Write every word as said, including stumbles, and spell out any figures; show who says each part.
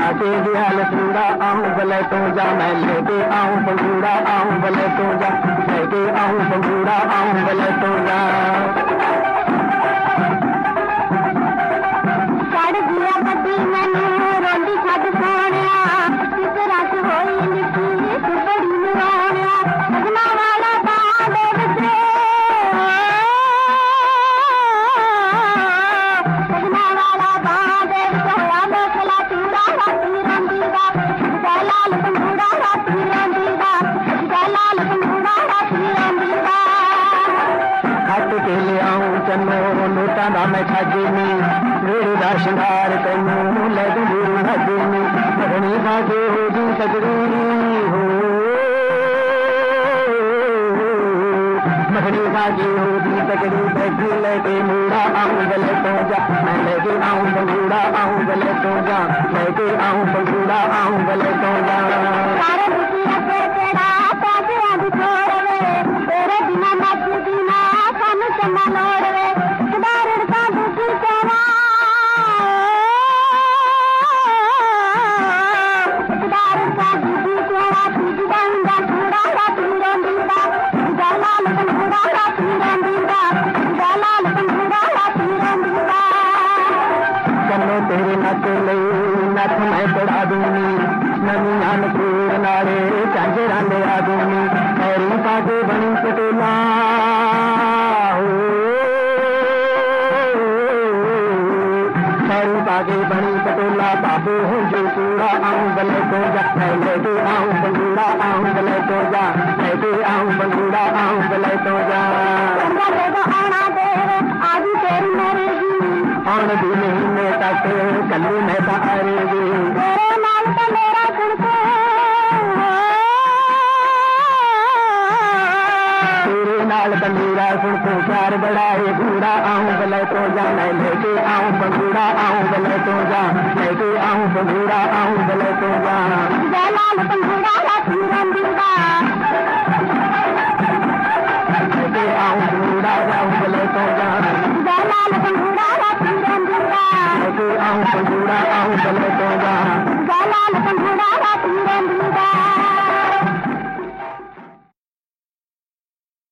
Speaker 1: आके दियाल पूरा आऊं भले तो जा, मैं लेके आऊं पंगूड़ा आऊं भले तो जा, लेके आऊं पंगूड़ा आऊं भले तो जा।
Speaker 2: चढ़ गया कदी मैनू रोंदी छद सोनिया, किस रस होई निकी तू बड़ी नवानिया, सजना वाला बांध विचरे सजना वाला बांध विचोया मोखला चूड़ा राती रोंदी दा, जय लाल पंगूड़ा राती रोंदी दा, जय लाल पंगूड़ा राती रोंदी दा।
Speaker 1: खट के ले आऊं चन्नो नोटा दा मैं छाजनी, मेरे दा शंगार तैनू ले दूं हजनी, मखनी बाजे हो दी तगड़ी हो, मखनी बाजे हो दी तगड़ी, बैठी लेके मूड़ा आऊं गले तो जा, मैं लेके आऊं पंगूड़ा आऊं गले तो जा, लेके आऊं पंगूड़ा आऊं गले तो जा।
Speaker 2: सारे दुखी अगे तेरा पैसे अभी छोड़वे, तेरे बिना नचदी ना सानू चन्ना लोड़वे, किदार का दुखी तेरा किदार का दुखी तेरा, तुझ बंदा छूड़ा राती रोंदी दा, जय लाल पंगूड़ा राती रोंदी दा, जय लाल पंगूड़ा राती रोंदी दा।
Speaker 1: चलो तेरे नच ले नथ मैं पढ़ा दूंगी, नवी अनपूर नाले झांझरा ले आ दूंगी, मेरी पागे बनी पटोला मेरी पागे बनी पटोला, बाबू हूँ जो पूरा आऊं गले तो जा, मैं लेके आऊं पंगूड़ा आऊं गले तो जा, लेके आऊं पंगूड़ा आऊं गले तो जा।
Speaker 2: आना देवे आदि तेरी मरेगी,
Speaker 1: आन भी महीने तक कल्लू मैं तारेगी,
Speaker 2: तेरे नाल तो मेरा कुड़को
Speaker 1: तेरे नाल बंदूरा सुन को प्यार बढ़ाए घूड़ा आऊं गले तो जा, मैं लेके आऊं पंगूड़ा आऊं गले तो जा, लेके आऊं पंगूड़ा आऊं गले तो जा।
Speaker 2: जय लाल पंगूड़ा राती रोंदी दा,
Speaker 1: लेके आऊं पंगूड़ा आऊं गले तो जा,
Speaker 2: जय लाल पंगूड़ा राती रोंदी दा,
Speaker 1: लेके आऊं पंगूड़ा